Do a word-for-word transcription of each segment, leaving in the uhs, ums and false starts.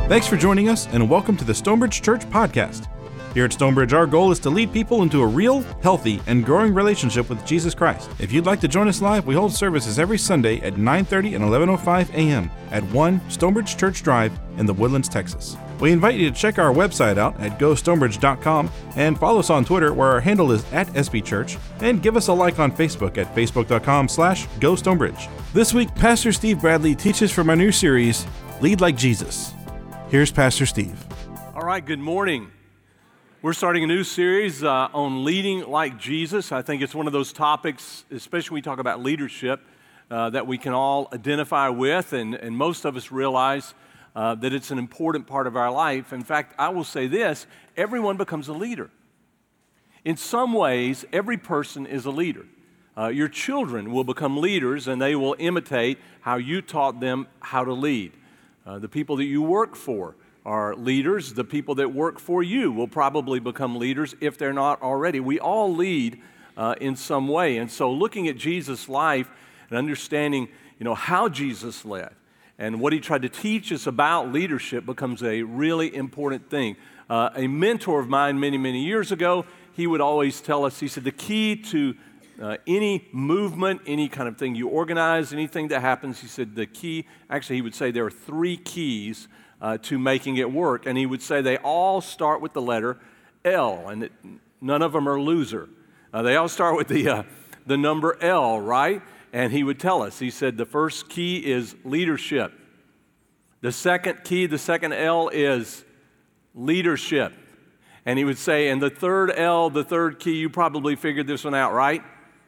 Thanks for joining us, and welcome to the Stonebridge Church Podcast. Here at Stonebridge, our goal is to lead people into a real, healthy, and growing relationship with Jesus Christ. If you'd like to join us live, we hold services every Sunday at nine thirty and eleven oh five a.m. at one Stonebridge Church Drive in The Woodlands, Texas. We invite you to check our website out at go stonebridge dot com and follow us on Twitter, where our handle is at S B Church, and give us a like on Facebook at facebook dot com slash go stonebridge. This week, Pastor Steve Bradley teaches from our new series, Lead Like Jesus. Here's Pastor Steve. All right, good morning. We're starting a new series uh, on leading like Jesus. I think it's one of those topics, especially when we talk about leadership, uh, that we can all identify with, and, and most of us realize uh, that it's an important part of our life. In fact, I will say this, everyone becomes a leader. In some ways, every person is a leader. Uh, your children will become leaders, and they will imitate how you taught them how to lead. Uh, the people that you work for are leaders. The people that work for you will probably become leaders if they're not already. We all lead uh, in some way. And so looking at Jesus' life and understanding, you know, how Jesus led and what he tried to teach us about leadership becomes a really important thing. Uh, a mentor of mine many, many years ago, he would always tell us, he said, the key to Uh, any movement, any kind of thing you organize, anything that happens, he said the key, actually he would say there are three keys uh, to making it work. And he would say they all start with the letter L, and it, none of them are loser. Uh, they all start with the, uh, the number L, right? And he would tell us, he said the first key is leadership. The second key, the second L is leadership. And he would say, and the third L, the third key, you probably figured this one out, right?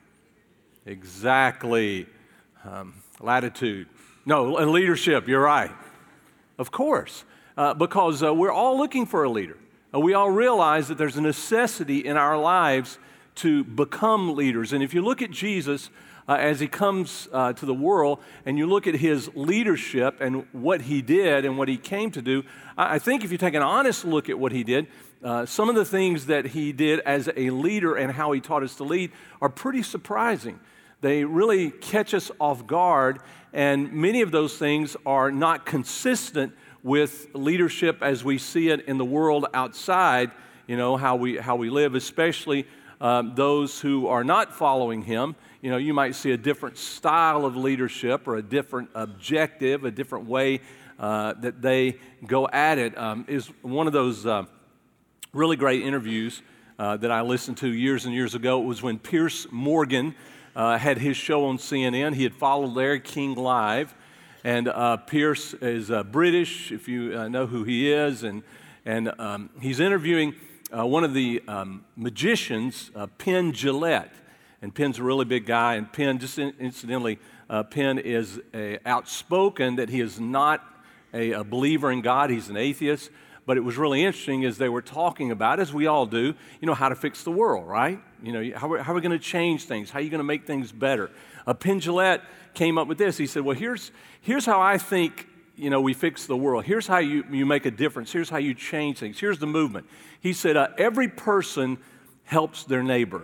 Exactly. Um, latitude. No, and leadership, you're right. Of course, uh, because uh, we're all looking for a leader. Uh, we all realize that there's a necessity in our lives to become leaders. And if you look at Jesus uh, as he comes uh, to the world and you look at his leadership and what he did and what he came to do, I, I think if you take an honest look at what he did, uh, some of the things that he did as a leader and how he taught us to lead are pretty surprising. They really catch us off guard, and many of those things are not consistent with leadership as we see it in the world outside, you know, how we how we live, especially um, those who are not following him. You know, you might see a different style of leadership or a different objective, a different way uh, that they go at it. Um, is one of those uh, really great interviews uh, that I listened to years and years ago. It was when Piers Morgan Uh, had his show on C N N. He had followed Larry King live, and uh, Pierce is uh, British, if you uh, know who he is, and and um, he's interviewing uh, one of the um, magicians, uh, Penn Jillette, and Penn's a really big guy, and Penn, just in, incidentally, uh, Penn is a, outspoken that he is not a, a believer in God. He's an atheist. But it was really interesting as they were talking about, as we all do, you know, how to fix the world, right? You know, how, how are we going to change things? How are you going to make things better? Uh, Penn Jillette came up with this. He said, well, here's, here's how I think, you know, we fix the world. Here's how you, you make a difference. Here's how you change things. Here's the movement. He said, uh, every person helps their neighbor.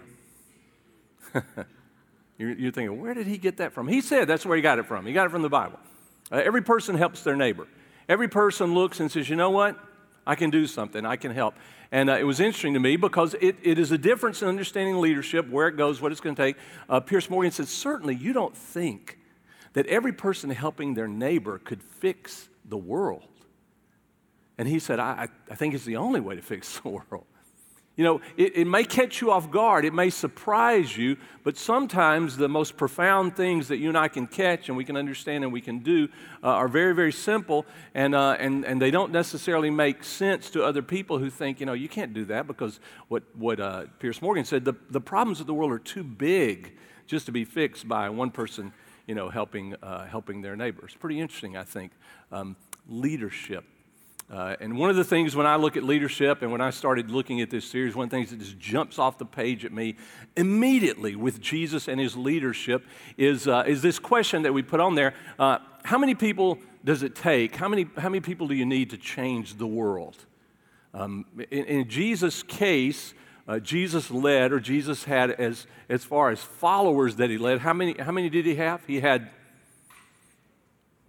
you're, you're thinking, where did he get that from? He said that's where he got it from. He got it from the Bible. Uh, every person helps their neighbor. Every person looks and says, you know what? I can do something. I can help. And uh, it was interesting to me because it, it is a difference in understanding leadership, where it goes, what it's going to take. Uh, Piers Morgan said, certainly you don't think that every person helping their neighbor could fix the world. And he said, I, I think it's the only way to fix the world. You know, it, it may catch you off guard. It may surprise you, but sometimes the most profound things that you and I can catch and we can understand and we can do uh, are very, very simple, and, uh, and, and they don't necessarily make sense to other people who think, you know, you can't do that because what, what uh, Piers Morgan said, the, the problems of the world are too big just to be fixed by one person, you know, helping, uh, helping their neighbors. Pretty interesting, I think, um, leadership. Uh, and one of the things when I look at leadership and when I started looking at this series, one of the things that just jumps off the page at me immediately with Jesus and his leadership is, uh, is this question that we put on there. Uh, how many people does it take? How many, how many people do you need to change the world? Um, in, in Jesus' case, uh, Jesus led, or Jesus had as, as far as followers that he led, how many, how many did he have? He had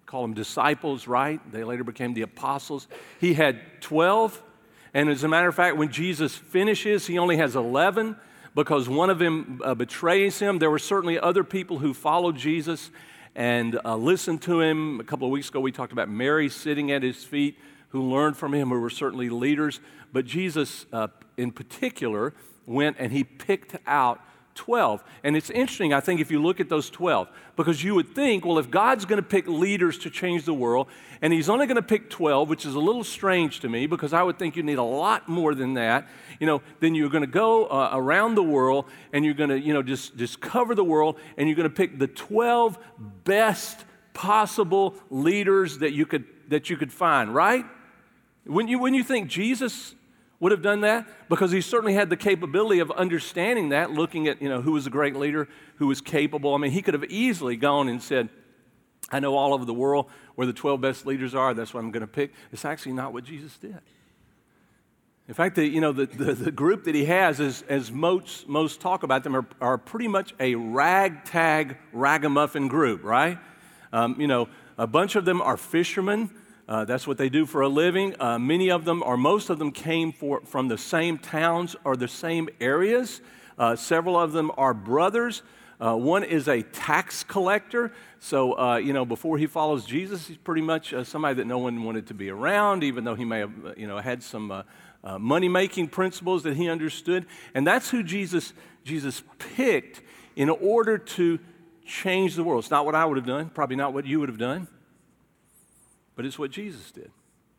call them disciples, right? They later became the apostles. He had twelve, and as a matter of fact, when Jesus finishes, he only has eleven because one of them uh, betrays him. There were certainly other people who followed Jesus and uh, listened to him. A couple of weeks ago, we talked about Mary sitting at his feet, who learned from him, who were certainly leaders. But Jesus, uh, in particular, went and he picked out twelve. And it's interesting, I think, if you look at those twelve, because you would think, well, if God's going to pick leaders to change the world, and he's only going to pick twelve, which is a little strange to me, because I would think you need a lot more than that, you know, then you're going to go uh, around the world, and you're going to, you know, just, just cover the world, and you're going to pick the twelve best possible leaders that you could, that you could find, right? When you, when you think Jesus would have done that, because he certainly had the capability of understanding that, looking at, you know, who was a great leader, who was capable. I mean, he could have easily gone and said, I know all over the world where the twelve best leaders are, that's what I'm going to pick. It's actually not what Jesus did. In fact, the, you know, the, the, the group that he has, is, as most, most talk about them, are, are pretty much a ragtag, ragamuffin group, right? Um, you know, a bunch of them are fishermen. Uh, that's what they do for a living. Uh, many of them, or most of them, came for, from the same towns or the same areas. Uh, several of them are brothers. Uh, one is a tax collector. So, uh, you know, before he follows Jesus, he's pretty much uh, somebody that no one wanted to be around, even though he may have, uh, you know, had some uh, uh, money-making principles that he understood. And that's who Jesus, Jesus picked in order to change the world. It's not what I would have done, probably not what you would have done. But it's what Jesus did.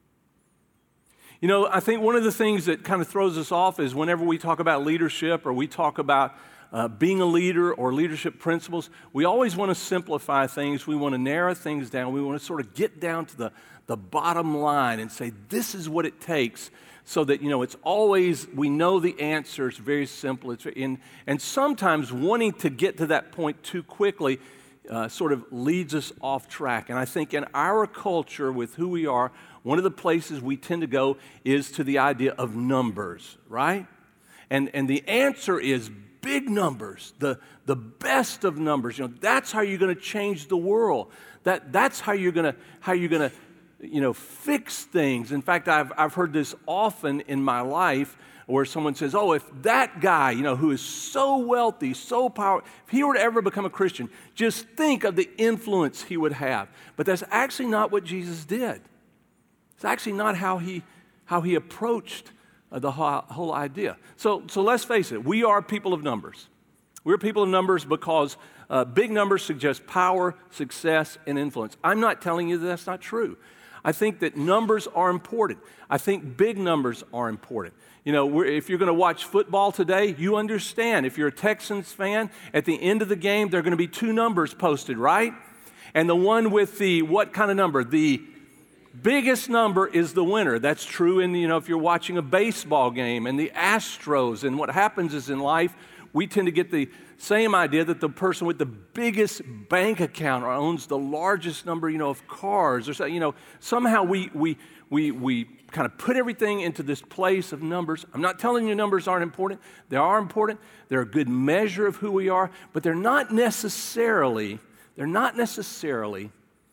You know, I think one of the things that kind of throws us off is whenever we talk about leadership or we talk about uh, being a leader or leadership principles, we always want to simplify things. We want to narrow things down. We want to sort of get down to the, the bottom line and say, this is what it takes, so that, you know, it's always, we know the answer. It's very simple. It's in, and sometimes wanting to get to that point too quickly Uh, sort of leads us off track. And I think in our culture, with who we are, one of the places we tend to go is to the idea of numbers, right? And and the answer is big numbers, the, the best of numbers. You know, that's how you're going to change the world. That that's how you're going to how you're going to you know fix things. In fact, I've I've heard this often in my life, where someone says, oh, if that guy, you know, who is so wealthy, so powerful, if he were to ever become a Christian, just think of the influence he would have. But that's actually not what Jesus did. It's actually not how he, how he approached uh, the whole, whole idea. So, so let's face it, we are people of numbers. We're people of numbers because uh, big numbers suggest power, success, and influence. I'm not telling you that that's not true. I think that numbers are important. I think big numbers are important. You know, we're, if you're going to watch football today, you understand. If you're a Texans fan, at the end of the game, there are going to be two numbers posted, right? And the one with the, what kind of number? The biggest number is the winner. That's true in, you know, if you're watching a baseball game and the Astros. And what happens is in life, we tend to get the same idea that the person with the biggest bank account or owns the largest number, you know, of cars, or so, you know, somehow we we we we kind of put everything into this place of numbers. I'm not telling you numbers aren't important. They are important. They're a good measure of who we are, but they're not necessarily, they're not necessarily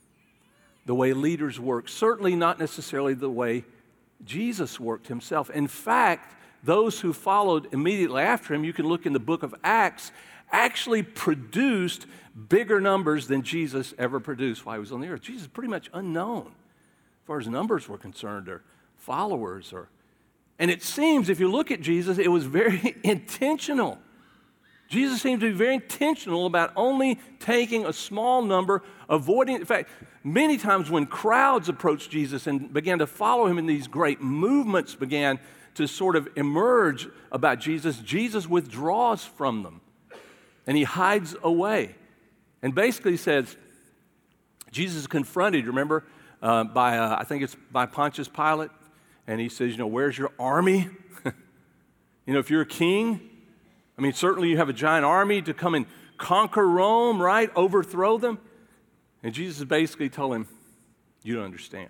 the way leaders work. Certainly not necessarily the way Jesus worked himself. In fact, those who followed immediately after him, you can look in the book of Acts, actually produced bigger numbers than Jesus ever produced while he was on the earth. Jesus is pretty much unknown as far as numbers were concerned, or followers. or, And it seems, if you look at Jesus, it was very intentional. Jesus seemed to be very intentional about only taking a small number, avoiding, in fact, many times when crowds approached Jesus and began to follow him and these great movements began to sort of emerge about Jesus, Jesus withdraws from them and he hides away. And basically says, Jesus is confronted, remember, uh, by, uh, I think it's by Pontius Pilate, and he says, you know, where's your army? You know, if you're a king, I mean, certainly you have a giant army to come and conquer Rome, right? Overthrow them. And Jesus basically told him, you don't understand.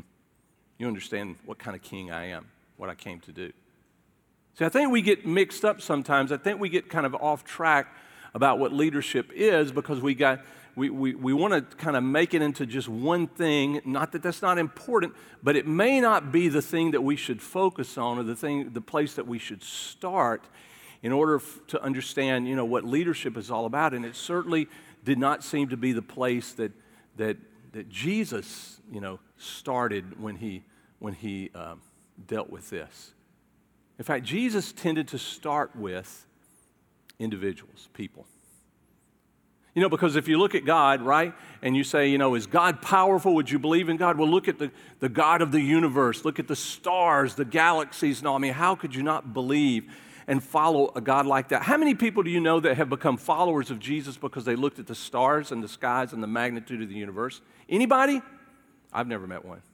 You understand what kind of king I am, what I came to do. See, I think we get mixed up sometimes. I think we get kind of off track about what leadership is because we got we, we, we want to kind of make it into just one thing. Not that that's not important, but it may not be the thing that we should focus on, or the thing, the place that we should start in order f- to understand, you know, what leadership is all about. And it certainly did not seem to be the place that that that Jesus, you know, started when he when he um, dealt with this. In fact, Jesus tended to start with individuals, people. You know, because if you look at God, right, and you say, you know, is God powerful? Would you believe in God? Well, look at the, the God of the universe. Look at the stars, the galaxies and all. I mean, how could you not believe and follow a God like that? How many people do you know that have become followers of Jesus because they looked at the stars and the skies and the magnitude of the universe? Anybody? I've never met one.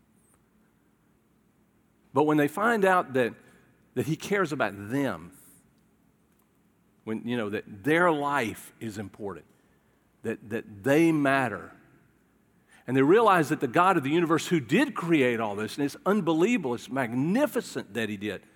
But when they find out that, that he cares about them, when, you know, that their life is important, that, that they matter, and they realize that the God of the universe who did create all this, and it's unbelievable, it's magnificent that he did,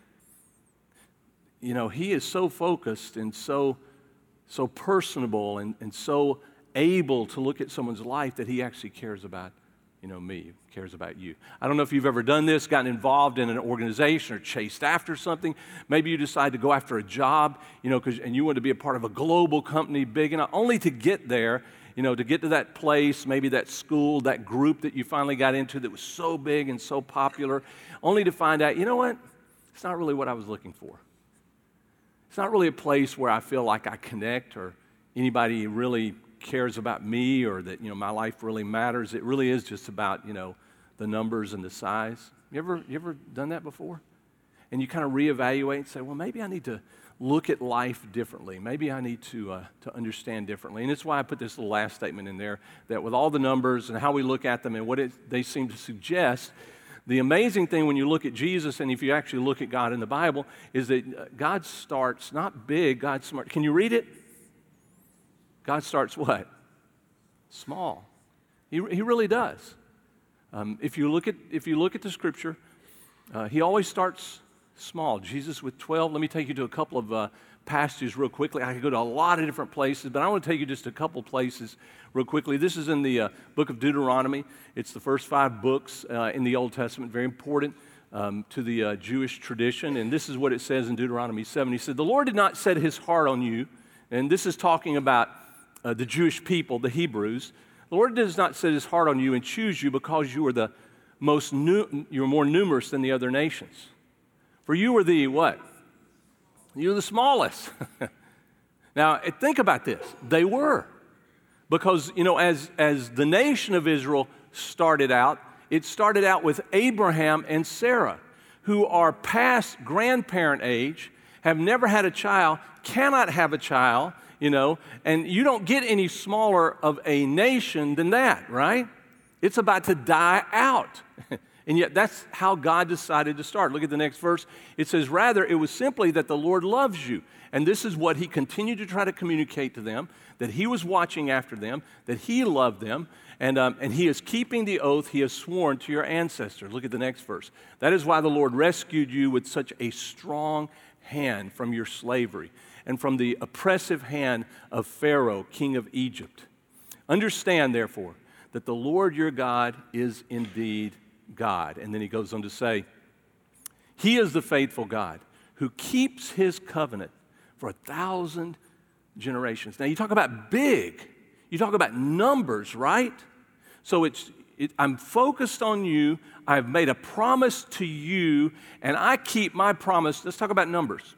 you know, he is so focused and so, so personable and, and so able to look at someone's life that he actually cares about, you know, me, cares about you. I don't know if you've ever done this, gotten involved in an organization or chased after something. Maybe you decide to go after a job, you know, 'cause, and you want to be a part of a global company big enough, only to get there, you know, to get to that place, maybe that school, that group that you finally got into that was so big and so popular, only to find out, you know what, it's not really what I was looking for. It's not really a place where I feel like I connect or anybody really cares about me or that, you know, my life really matters. It really is just about, you know, the numbers and the size. You ever, you ever done that before? And you kind of reevaluate and say, well, maybe I need to look at life differently. Maybe I need to uh, to understand differently. And it's why I put this little last statement in there, that with all the numbers and how we look at them and what it, they seem to suggest, the amazing thing when you look at Jesus and if you actually look at God in the Bible is that God starts not big, God smart. Can you read it? God starts what? Small. He, he really does. Um, if you look at if you look at the Scripture, uh, he always starts small. Jesus with twelve. Let me take you to a couple of uh, passages real quickly. I could go to a lot of different places, but I want to take you just a couple places real quickly. This is in the uh, book of Deuteronomy. It's the first five books uh, in the Old Testament, very important um, to the uh, Jewish tradition. And this is what it says in Deuteronomy seven. He said, "The Lord did not set his heart on you," and this is talking about uh, the Jewish people, the Hebrews. "The Lord does not set his heart on you and choose you because you are the most nu- you are more numerous than the other nations. For you were the what? You were the smallest." Now, think about this. They were. Because, you know, as, as the nation of Israel started out, it started out with Abraham and Sarah, who are past grandparent age, have never had a child, cannot have a child, you know, and you don't get any smaller of a nation than that, right? It's about to die out. And yet that's how God decided to start. Look at the next verse. It says, "Rather, it was simply that the Lord loves you." And this is what he continued to try to communicate to them, that he was watching after them, that he loved them, and, um, and he is keeping the oath he has sworn to your ancestors. Look at the next verse. "That is why the Lord rescued you with such a strong hand from your slavery and from the oppressive hand of Pharaoh, king of Egypt. Understand, therefore, that the Lord your God is indeed God." And then he goes on to say, "He is the faithful God who keeps his covenant for a thousand generations." Now, you talk about big. You talk about numbers, right? So it's it, I'm focused on you. I've made a promise to you, and I keep my promise. Let's talk about numbers.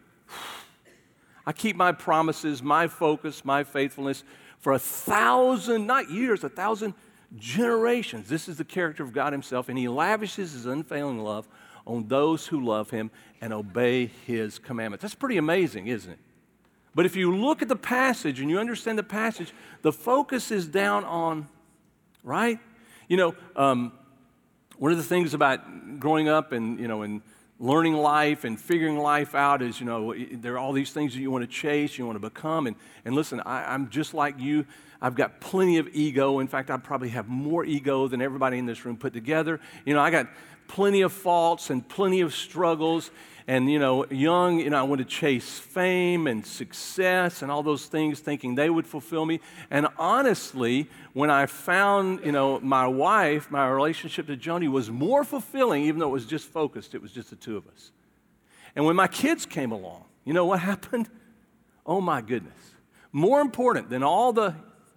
I keep my promises, my focus, my faithfulness for a thousand, not years, a thousand generations. This is the character of God himself, and he lavishes his unfailing love on those who love him and obey his commandments. That's pretty amazing, isn't it? But if you look at the passage and you understand the passage, the focus is down on, right? You know, um, one of the things about growing up and, you know, and learning life and figuring life out is, you know, there are all these things that you want to chase, you want to become. And, and listen, I, I'm just like you. I've got plenty of ego. In fact, I probably have more ego than everybody in this room put together. You know, I got plenty of faults and plenty of struggles. And, you know, young, you know, I wanted to chase fame and success and all those things, thinking they would fulfill me. And honestly, when I found, you know, my wife, my relationship to Joni was more fulfilling, even though it was just focused. It was just the two of us. And when my kids came along, you know what happened? Oh, my goodness. More important than all the,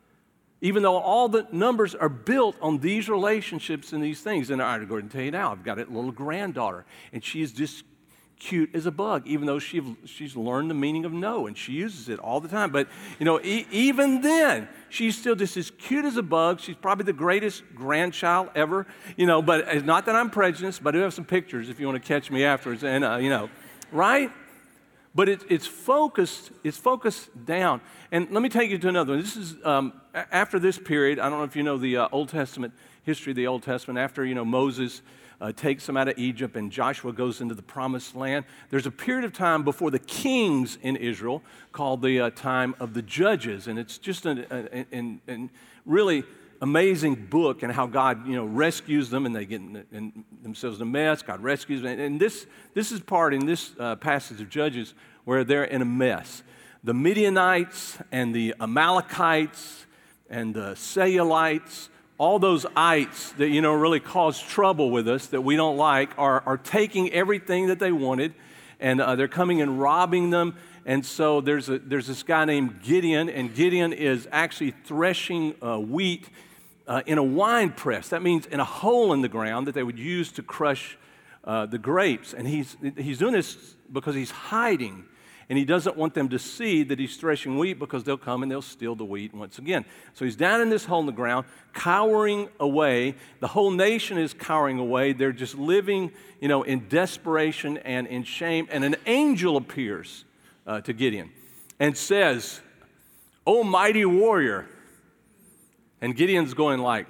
even though all the numbers are built on these relationships and these things. And I'm going to tell you now, I've got a little granddaughter, and she is just cute as a bug, even though she, she's learned the meaning of no, and she uses it all the time. But, you know, e- even then, she's still just as cute as a bug. She's probably the greatest grandchild ever, you know, but it's not that I'm prejudiced, but I do have some pictures if you want to catch me afterwards, and, uh, you know, right? But it, it's focused, it's focused down. And let me take you to another one. This is, um, after this period, I don't know if you know the uh, Old Testament, history of the Old Testament, after, you know, Moses Uh, takes them out of Egypt, and Joshua goes into the promised land. There's a period of time before the kings in Israel called the uh, time of the judges, and it's just a, a, a, a really amazing book, and how God, you know, rescues them, and they get in, in themselves in a mess. God rescues them, and this this is part in this uh, passage of Judges where they're in a mess. The Midianites and the Amalekites and the Seirlites, all those ites that, you know, really cause trouble with us, that we don't like, are, are taking everything that they wanted, and uh, they're coming and robbing them. And so there's a, there's this guy named Gideon, and Gideon is actually threshing uh, wheat uh, in a wine press. That means in a hole in the ground that they would use to crush uh, the grapes. And he's, he's doing this because he's hiding. And he doesn't want them to see that he's threshing wheat, because they'll come and they'll steal the wheat once again. So he's down in this hole in the ground, cowering away. The whole nation is cowering away. They're just living, you know, in desperation and in shame. And an angel appears uh, to Gideon and says, "O mighty warrior." And Gideon's going like,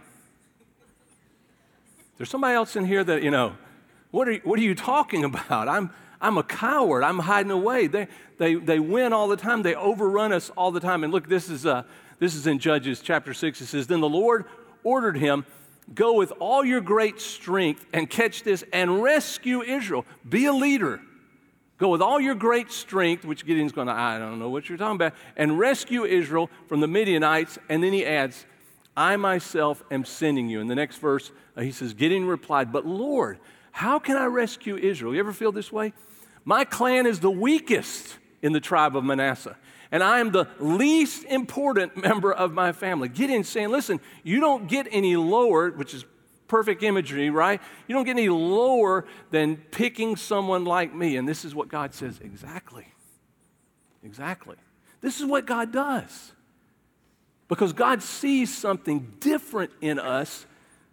"There's somebody else in here that, you know, what are, what are you talking about? I'm I'm a coward. I'm hiding away." They, they, they win all the time. They overrun us all the time. And look, this is, uh, this is in Judges chapter six. It says, "Then the Lord ordered him, go with all your great strength," and catch this, "and rescue Israel." Be a leader. Go with all your great strength, which Gideon's going to, I don't know what you're talking about, "and rescue Israel from the Midianites." And then he adds, "I myself am sending you." In the next verse, uh, he says, Gideon replied, "But Lord, how can I rescue Israel?" You ever feel this way? "My clan is the weakest in the tribe of Manasseh, and I am the least important member of my family." Gideon's saying, listen, you don't get any lower, which is perfect imagery, right? You don't get any lower than picking someone like me. And this is what God says, exactly. Exactly. This is what God does. Because God sees something different in us,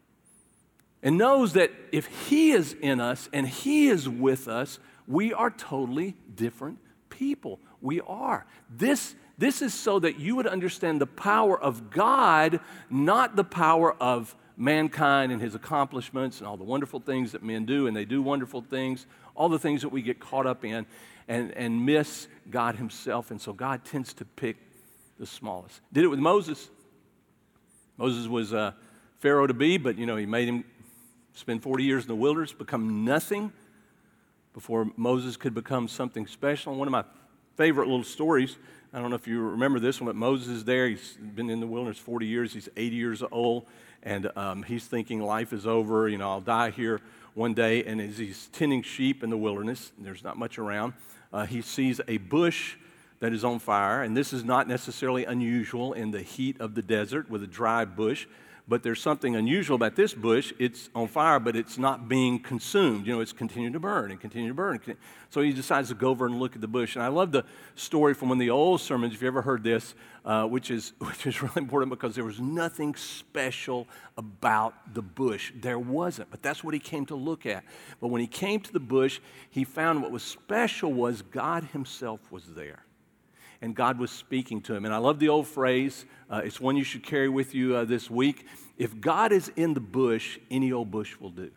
and knows that if He is in us and He is with us, we are totally different people. We are. This, this is so that you would understand the power of God, not the power of mankind and his accomplishments and all the wonderful things that men do, and they do wonderful things, all the things that we get caught up in and, and miss God Himself. And so God tends to pick the smallest. Did it with Moses. Moses was uh, Pharaoh to be, but, you know, He made him spend forty years in the wilderness, become nothing before Moses could become something special. And one of my favorite little stories, I don't know if you remember this one, but Moses is there. He's been in the wilderness forty years. He's eighty years old, and um, he's thinking life is over. You know, I'll die here one day. And as he's tending sheep in the wilderness, and there's not much around, uh, he sees a bush that is on fire. And this is not necessarily unusual in the heat of the desert with a dry bush. But there's something unusual about this bush. It's on fire, but it's not being consumed. You know, it's continuing to burn and continue to burn. So he decides to go over and look at the bush. And I love the story from one of the old sermons, if you ever heard this, uh, which is which is really important, because there was nothing special about the bush. There wasn't, but that's what he came to look at. But when he came to the bush, he found what was special was God Himself was there. And God was speaking to him. And I love the old phrase. Uh, it's one you should carry with you uh, this week. If God is in the bush, any old bush will do.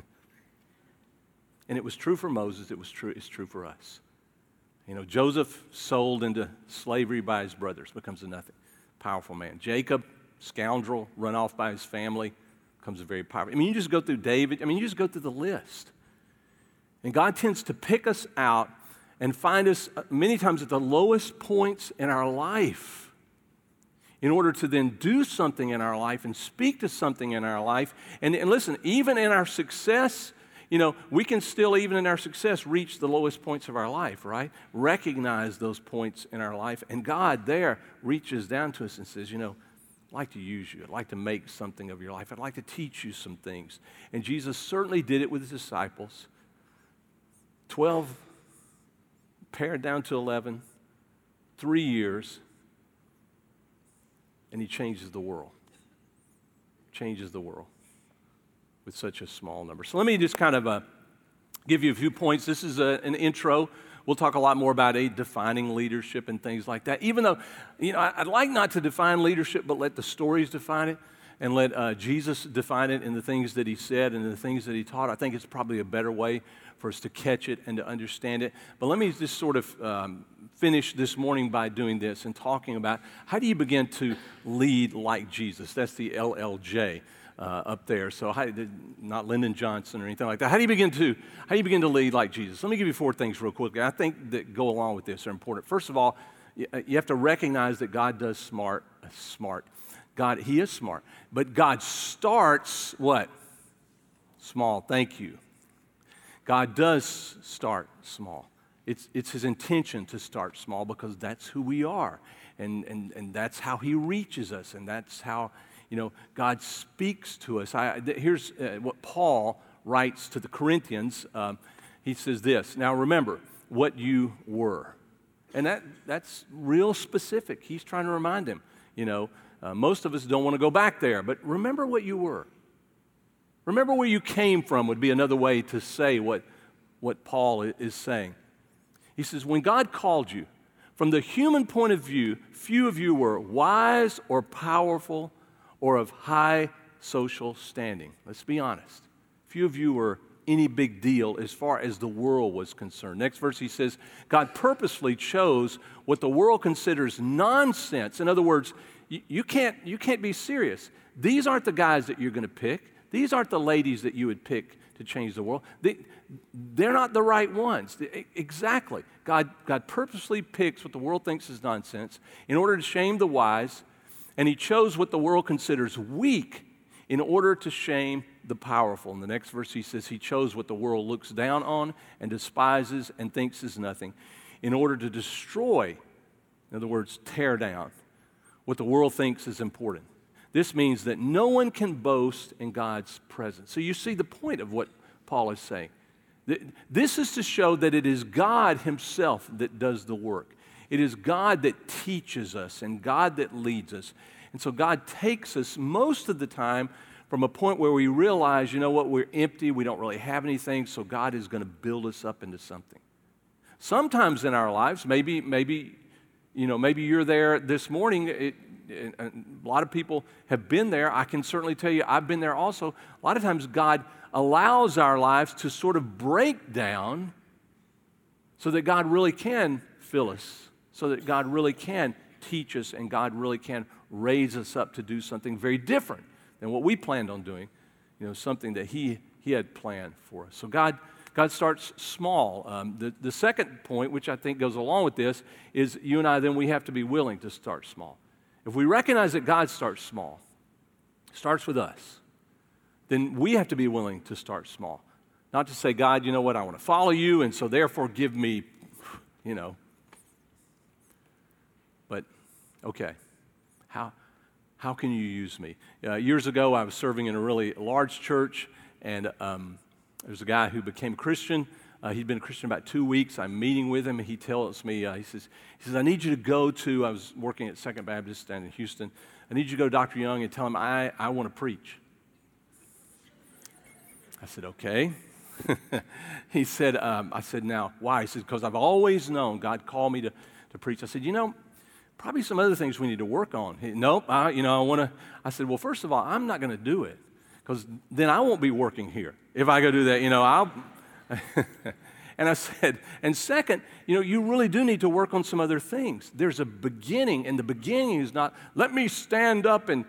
And it was true for Moses. It was true. It's true for us. You know, Joseph sold into slavery by his brothers, becomes a nothing. Powerful man. Jacob, scoundrel, run off by his family, becomes a very powerful. I mean, you just go through David. I mean, you just go through the list. And God tends to pick us out and find us many times at the lowest points in our life in order to then do something in our life and speak to something in our life. And, and listen, even in our success, you know, we can still, even in our success, reach the lowest points of our life, right? Recognize those points in our life. And God there reaches down to us and says, you know, I'd like to use you. I'd like to make something of your life. I'd like to teach you some things. And Jesus certainly did it with his disciples. Twelve, pared down to eleven, three years, and he changes the world. Changes the world with such a small number. So let me just kind of uh, give you a few points. This is a, an intro. We'll talk a lot more about a defining leadership and things like that. Even though, you know, I'd like not to define leadership, but let the stories define it and let uh, Jesus define it in the things that he said and the things that he taught. I think it's probably a better way for us to catch it and to understand it. But let me just sort of um, finish this morning by doing this and talking about how do you begin to lead like Jesus? That's the L L J. Uh, up there, so how, not Lyndon Johnson or anything like that. How do you begin to how do you begin to lead like Jesus? Let me give you four things real quickly. I think that go along with this are important. First of all, you, you have to recognize that God does smart, uh, smart. God, He is smart, but God starts what? Small. Thank you. God does start small. It's it's His intention to start small because that's who we are, and and and that's how He reaches us, and that's how. You know, God speaks to us. I, th- here's uh, what Paul writes to the Corinthians. Um, he says this, now remember what you were. And that that's real specific. He's trying to remind them, you know, uh, most of us don't want to go back there, but remember what you were. Remember where you came from would be another way to say what, what Paul is saying. He says, when God called you, from the human point of view, few of you were wise or powerful or of high social standing. Let's be honest. Few of you were any big deal as far as the world was concerned. Next verse he says, God purposely chose what the world considers nonsense. In other words, you, you, can't, you can't be serious. These aren't the guys that you're going to pick. These aren't the ladies that you would pick to change the world. They, they're not the right ones. Exactly. God, God purposely picks what the world thinks is nonsense in order to shame the wise. And he chose what the world considers weak in order to shame the powerful. In the next verse he says he chose what the world looks down on and despises and thinks is nothing in order to destroy, in other words, tear down, what the world thinks is important. This means that no one can boast in God's presence. So you see the point of what Paul is saying. This is to show that it is God himself that does the work. It is God that teaches us and God that leads us. And so God takes us most of the time from a point where we realize, you know what, we're empty, we don't really have anything, so God is going to build us up into something. Sometimes in our lives, maybe, maybe, you know, maybe you're there this morning. It, it, a lot of people have been there. I can certainly tell you I've been there also. A lot of times God allows our lives to sort of break down so that God really can fill us. So that God really can teach us and God really can raise us up to do something very different than what we planned on doing, you know, something that He, he had planned for us. So God, God starts small. Um, the, the second point, which I think goes along with this, is you and I, then we have to be willing to start small. If we recognize that God starts small, starts with us, then we have to be willing to start small. Not to say, God, you know what, I want to follow you, and so therefore give me, you know, but, okay, how, how can you use me? Uh, years ago, I was serving in a really large church, and um, there was a guy who became a Christian. Uh, he'd been a Christian about two weeks. I'm meeting with him, and he tells me, uh, he says, he says, I need you to go to, I was working at Second Baptist down in Houston. I need you to go to Doctor Young and tell him I, I want to preach. I said, okay. He said, um, I said, now, why? He said, because I've always known God called me to, to preach. I said, you know, probably some other things we need to work on. He, nope, I, you know, I want to. I said, well, first of all, I'm not going to do it because then I won't be working here. If I go do that, you know, I'll. And I said, and second, you know, you really do need to work on some other things. There's a beginning, and the beginning is not, let me stand up and,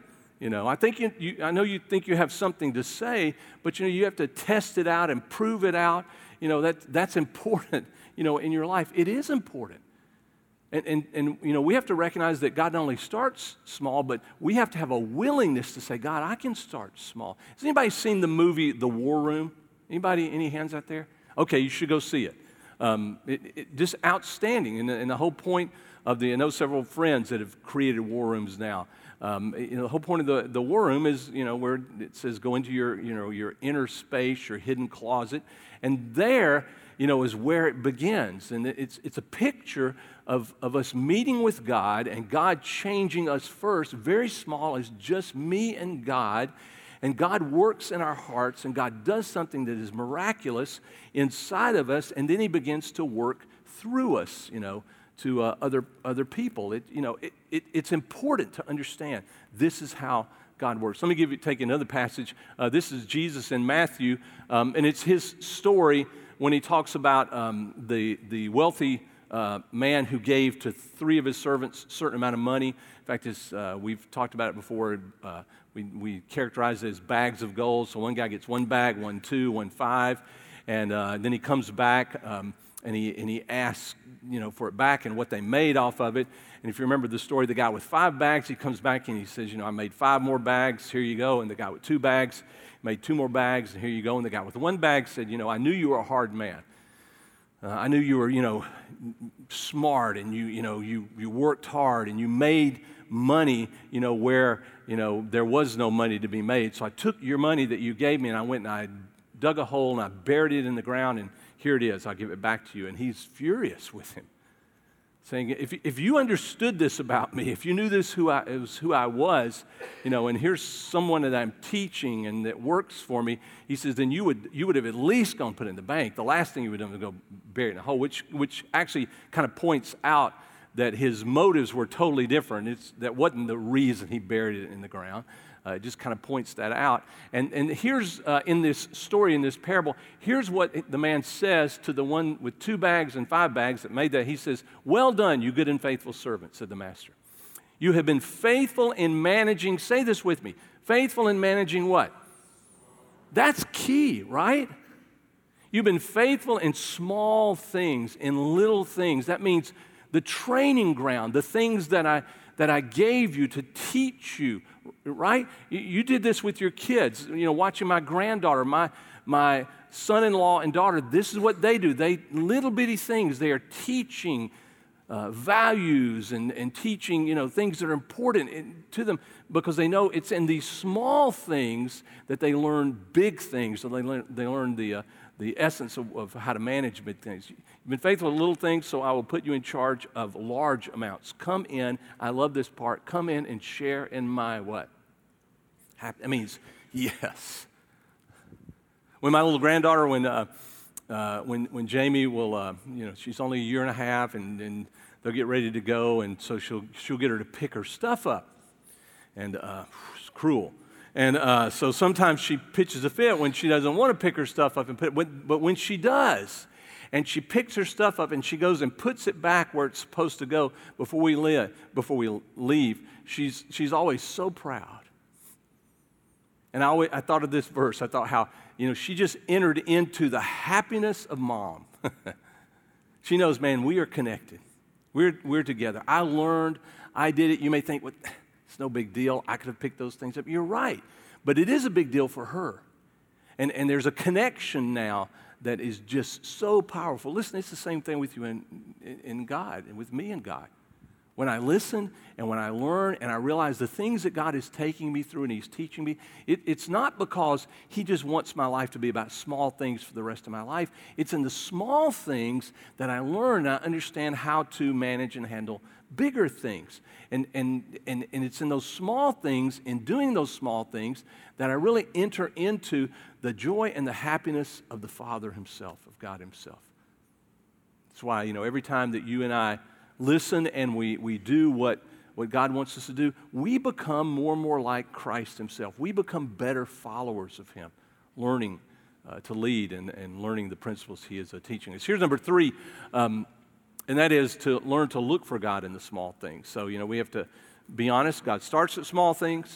You know, I think you, you, I know you think you have something to say, but you know, you have to test it out and prove it out. You know, that that's important, you know, in your life. It is important. And, and, and, you know, we have to recognize that God not only starts small, but we have to have a willingness to say, God, I can start small. Has anybody seen the movie The War Room? Anybody, any hands out there? Okay, you should go see it. Um, it, it just outstanding. And the, and the whole point of the, I know several friends that have created war rooms now. Um, you know, the whole point of the, the war room is, you know, where it says go into your, you know, your inner space, your hidden closet. And there, you know, is where it begins. And it's, it's a picture of, of us meeting with God and God changing us first, very small as just me and God. And God works in our hearts and God does something that is miraculous inside of us. And then he begins to work through us, you know, to uh, other other people. It, you know, it, it, it's important to understand this is how God works. Let me give you take another passage. Uh, this is Jesus in Matthew, um, and it's his story when he talks about um, the the wealthy uh, man who gave to three of his servants a certain amount of money. In fact, it's, uh, we've talked about it before. Uh, we we characterize it as bags of gold. So one guy gets one bag, one two, one five, and uh, then he comes back. Um, And he, and he asks, you know, for it back and what they made off of it. And if you remember the story, the guy with five bags, he comes back and he says, you know, I made five more bags, here you go. And the guy with two bags made two more bags, and here you go. And the guy with one bag said, you know, I knew you were a hard man. Uh, I knew you were, you know, smart, and you, you know, you, you worked hard, and you made money, you know, where, you know, there was no money to be made. So I took your money that you gave me, and I went and I dug a hole, and I buried it in the ground, and here it is, I'll give it back to you. And he's furious with him, saying, if, if you understood this about me, if you knew this who I, it was who I was, you know, and here's someone that I'm teaching and that works for me, he says, then you would you would have at least gone put it in the bank. The last thing you would have done was go bury it in a hole, which, which actually kind of points out that his motives were totally different. It's, that wasn't the reason he buried it in the ground. Uh, it just kind of points that out. And, and here's, uh, in this story, in this parable, here's what the man says to the one with two bags and five bags that made that. He says, well done, you good and faithful servant, said the master. You have been faithful in managing, say this with me, faithful in managing what? That's key, right? You've been faithful in small things, in little things. That means the training ground, the things that I that I gave you to teach you, right? You, you did this with your kids, you know, watching my granddaughter, my my son-in-law and daughter. This is what they do. They little bitty things. They are teaching uh, values and, and teaching, you know, things that are important in, to them, because they know it's in these small things that they learn big things. So they learn they learn the uh, the essence of, of how to manage big things. You've been faithful in little things, so I will put you in charge of large amounts. Come in. I love this part. Come in and share in my what? Happy, that means yes. When my little granddaughter, when uh, uh, when when Jamie will, uh, you know, she's only a year and a half, and, and they'll get ready to go, and so she'll she'll get her to pick her stuff up, and uh, it's cruel. And uh, so sometimes she pitches a fit when she doesn't want to pick her stuff up and put it, but when she does, and she picks her stuff up and she goes and puts it back where it's supposed to go before we leave, before we leave, she's she's always so proud. And I always, I thought of this verse. I thought how, you know, she just entered into the happiness of mom. She knows, man, we are connected. We're we're together. I learned. I did it. You may think, well, it's no big deal. I could have picked those things up. You're right. But it is a big deal for her. And, and there's a connection now that is just so powerful. Listen, it's the same thing with you in, in, in God and with me and God. When I listen and when I learn and I realize the things that God is taking me through and He's teaching me, it, it's not because He just wants my life to be about small things for the rest of my life. It's in the small things that I learn and I understand how to manage and handle bigger things. And, and, and, and it's in those small things, in doing those small things, that I really enter into the joy and the happiness of the Father Himself, of God Himself. That's why, you know, every time that you and I listen and we, we do what, what God wants us to do, we become more and more like Christ Himself. We become better followers of Him, learning uh, to lead and, and learning the principles He is uh, teaching us. Here's number three, um, and that is to learn to look for God in the small things. So, you know, we have to be honest. God starts at small things.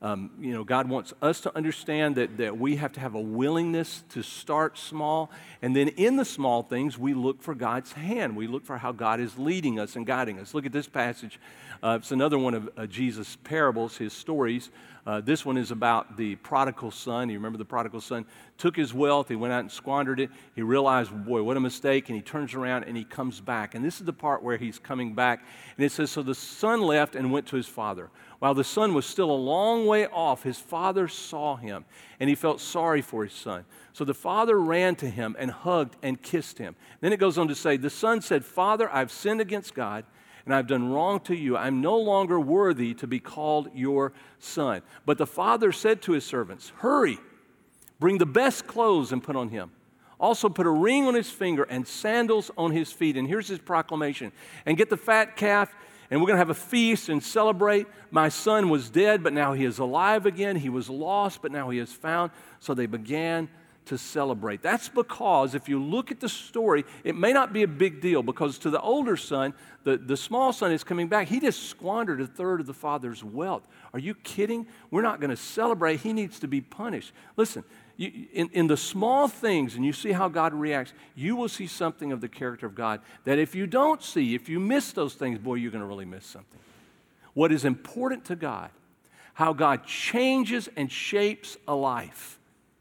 Um, you know, God wants us to understand that, that we have to have a willingness to start small. And then in the small things, we look for God's hand. We look for how God is leading us and guiding us. Look at this passage. Uh, it's another one of uh, Jesus' parables, his stories. Uh, this one is about the prodigal son. You remember the prodigal son took his wealth, he went out and squandered it. He realized, boy, what a mistake, and he turns around and he comes back. And this is the part where he's coming back. And it says, so the son left and went to his father. While the son was still a long way off, his father saw him, and he felt sorry for his son. So the father ran to him and hugged and kissed him. Then it goes on to say, the son said, Father, I've sinned against God, and I've done wrong to you. I'm no longer worthy to be called your son. But the father said to his servants, hurry, bring the best clothes and put on him. Also put a ring on his finger and sandals on his feet. And here's his proclamation. And get the fat calf, and we're going to have a feast and celebrate. My son was dead, but now he is alive again. He was lost, but now he is found. So they began to celebrate. That's because if you look at the story, it may not be a big deal, because to the older son, the, the small son is coming back. He just squandered a third of the father's wealth. Are you kidding? We're not going to celebrate. He needs to be punished. Listen, you, in, in the small things, and you see how God reacts, you will see something of the character of God that if you don't see, if you miss those things, boy, you're going to really miss something. What is important to God, how God changes and shapes a life.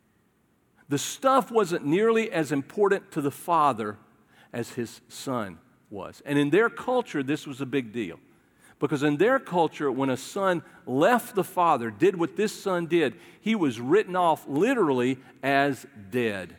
The stuff wasn't nearly as important to the father as his son was. And in their culture, this was a big deal. Because in their culture, when a son left the father, did what this son did, he was written off literally as dead.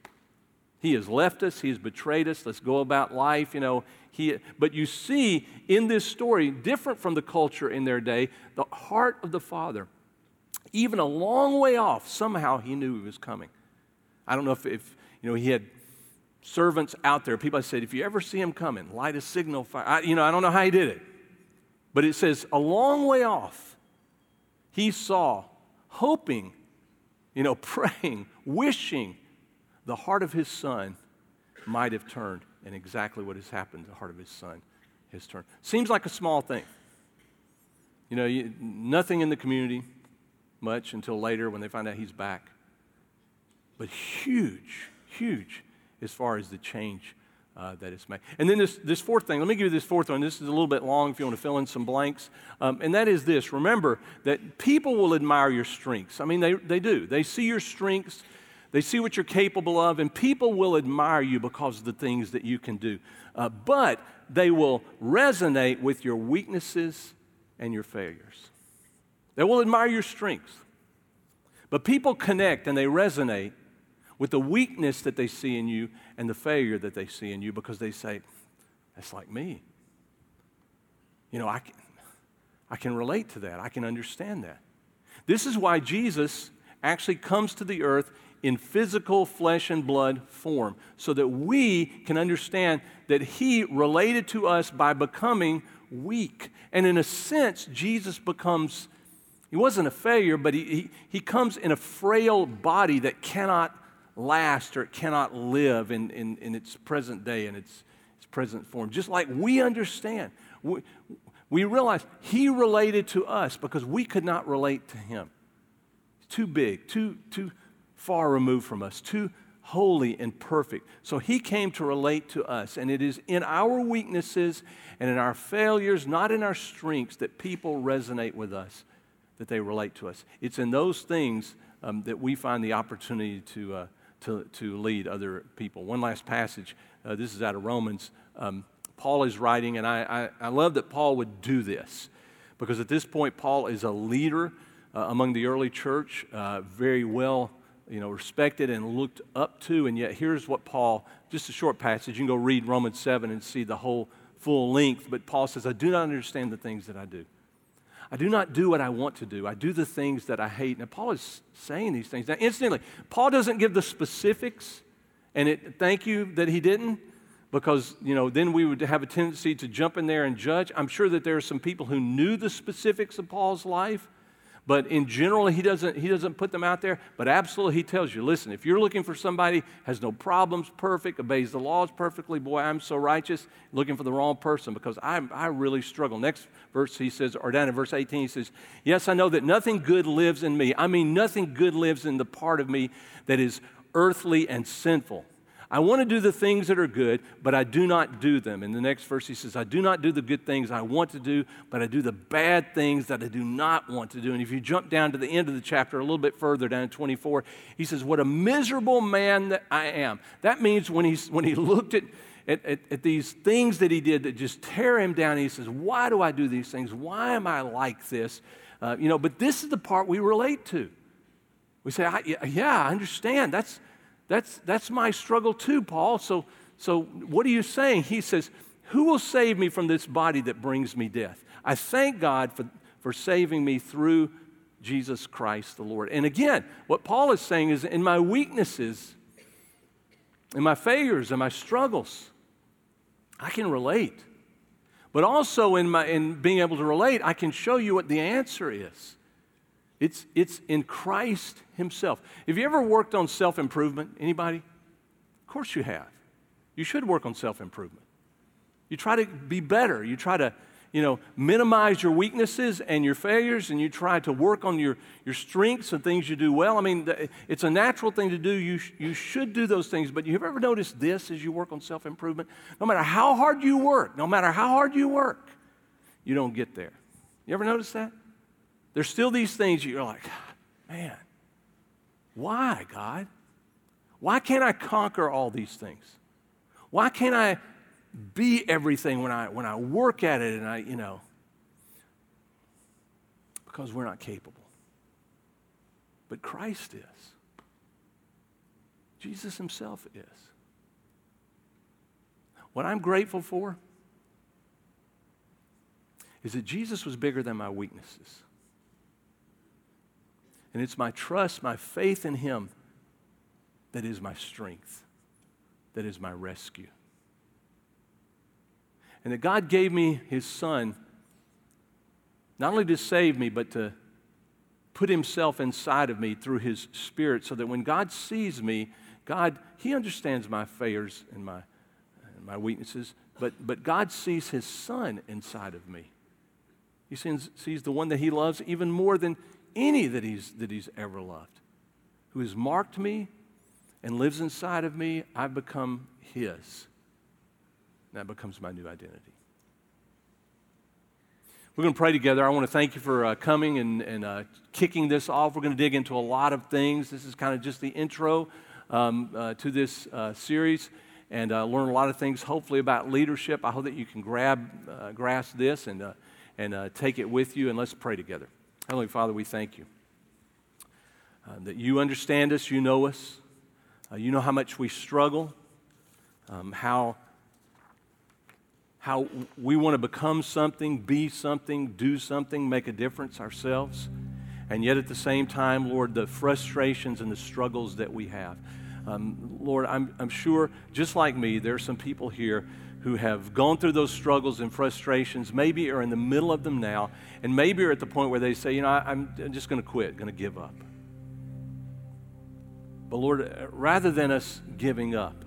He has left us. He has betrayed us. Let's go about life, you know. He, but you see in this story, different from the culture in their day, the heart of the father, even a long way off, somehow he knew he was coming. I don't know if, if you know, he had servants out there. People said, if you ever see him coming, light a signal fire. I, you know, I don't know how he did it. But it says, a long way off, he saw, hoping, you know, praying, wishing the heart of his son might have turned. And exactly what has happened, the heart of his son has turned. Seems like a small thing. You know, you, nothing in the community much until later when they find out he's back. But huge, huge as far as the change uh, that it's made. And then this, this fourth thing, let me give you this fourth one. This is a little bit long if you want to fill in some blanks. Um, and that is this. Remember that people will admire your strengths. I mean, they, they do. They see your strengths. They see what you're capable of. And people will admire you because of the things that you can do. Uh, but they will resonate with your weaknesses and your failures. They will admire your strengths. But people connect and they resonate with the weakness that they see in you and the failure that they see in you, because they say, that's like me. You know, I can, I can relate to that. I can understand that. This is why Jesus actually comes to the earth in physical flesh and blood form, so that we can understand that he related to us by becoming weak. And in a sense, Jesus becomes, he wasn't a failure, but he, he, he comes in a frail body that cannot last or it cannot live in, in, in its present day, in its, its present form. Just like we understand. We, we realize he related to us because we could not relate to him. Too big, too, too far removed from us, too holy and perfect. So he came to relate to us, and it is in our weaknesses and in our failures, not in our strengths, that people resonate with us, that they relate to us. It's in those things um, that we find the opportunity to, uh, to, to lead other people. One last passage. Uh, this is out of Romans. Um, Paul is writing, and I, I, I love that Paul would do this, because at this point, Paul is a leader uh, among the early church, uh, very well you know, respected and looked up to, and yet here's what Paul, just a short passage, you can go read Romans seven and see the whole full length, but Paul says, I do not understand the things that I do. I do not do what I want to do. I do the things that I hate. Now, Paul is saying these things. Now, incidentally, Paul doesn't give the specifics, and it, thank you that he didn't, because, you know, then we would have a tendency to jump in there and judge. I'm sure that there are some people who knew the specifics of Paul's life, But in general, he doesn't, he doesn't put them out there. But absolutely, he tells you, listen, if you're looking for somebody has no problems, perfect, obeys the laws perfectly, boy, I'm so righteous, looking for the wrong person because I, I really struggle. Next verse, he says, or down in verse eighteen, he says, yes, I know that nothing good lives in me. I mean, nothing good lives in the part of me that is earthly and sinful. I want to do the things that are good, but I do not do them. In the next verse, he says, I do not do the good things I want to do, but I do the bad things that I do not want to do. And if you jump down to the end of the chapter, a little bit further, down in twenty-four, he says, what a miserable man that I am. That means when, he's, when he looked at, at, at, at these things that he did that just tear him down, he says, why do I do these things? Why am I like this? Uh, you know, but this is the part we relate to. We say, I, yeah, I understand. That's That's, that's my struggle too, Paul. So, so what are you saying? He says, who will save me from this body that brings me death? I thank God for, for saving me through Jesus Christ the Lord. And again, what Paul is saying is in my weaknesses, in my failures, in my struggles, I can relate. But also in, my, in being able to relate, I can show you what the answer is. It's, it's in Christ himself. Have you ever worked on self-improvement? Anybody? Of course you have. You should work on self-improvement. You try to be better. You try to, you know, minimize your weaknesses and your failures, and you try to work on your, your strengths and things you do well. I mean, it's a natural thing to do. You, sh- you should do those things, but you've ever noticed this as you work on self-improvement? No matter how hard you work, no matter how hard you work, you don't get there. You ever notice that? There's still these things you're like, man, why, God? Why can't I conquer all these things? Why can't I be everything when I when I work at it and I, you know, because we're not capable. But Christ is. Jesus himself is. What I'm grateful for is that Jesus was bigger than my weaknesses. And it's my trust, my faith in him that is my strength, that is my rescue. And that God gave me his son not only to save me, but to put himself inside of me through his Spirit so that when God sees me, God, he understands my failures and my, and my weaknesses, but, but God sees his son inside of me. He sees, sees the one that he loves even more than any that he's, that he's ever loved, who has marked me and lives inside of me. I've become his. That becomes my new identity. We're going to pray together. I want to thank you for uh, coming and, and uh, kicking this off. We're going to dig into a lot of things. This is kind of just the intro um, uh, to this uh, series and uh, learn a lot of things, hopefully, about leadership. I hope that you can grab, uh, grasp this and, uh, and uh, take it with you, and let's pray together. Heavenly Father, we thank you uh, that you understand us, you know us, uh, you know how much we struggle, um, how, how we want to become something, be something, do something, make a difference ourselves, and yet at the same time, Lord, the frustrations and the struggles that we have. Um, Lord, I'm, I'm sure, just like me, there are some people here who have gone through those struggles and frustrations, maybe are in the middle of them now, and maybe are at the point where they say, you know, I, I'm just going to quit, going to give up. But Lord, rather than us giving up,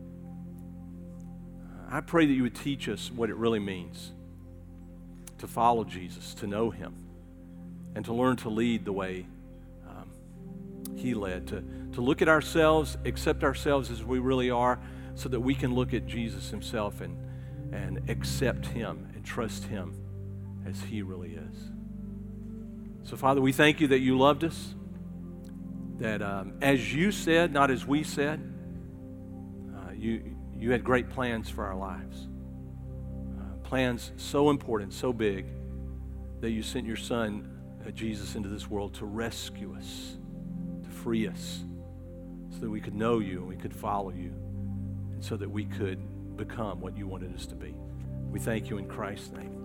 I pray that you would teach us what it really means to follow Jesus, to know him, and to learn to lead the way um, he led, to, to look at ourselves, accept ourselves as we really are, so that we can look at Jesus himself and, and accept him and trust him as he really is. So, Father, we thank you that you loved us, that um, as you said, not as we said, uh, you, you had great plans for our lives. Uh, plans so important, so big, that you sent your son, uh, Jesus, into this world to rescue us, to free us, so that we could know you and we could follow you, so that we could become what you wanted us to be. We thank you in Christ's name.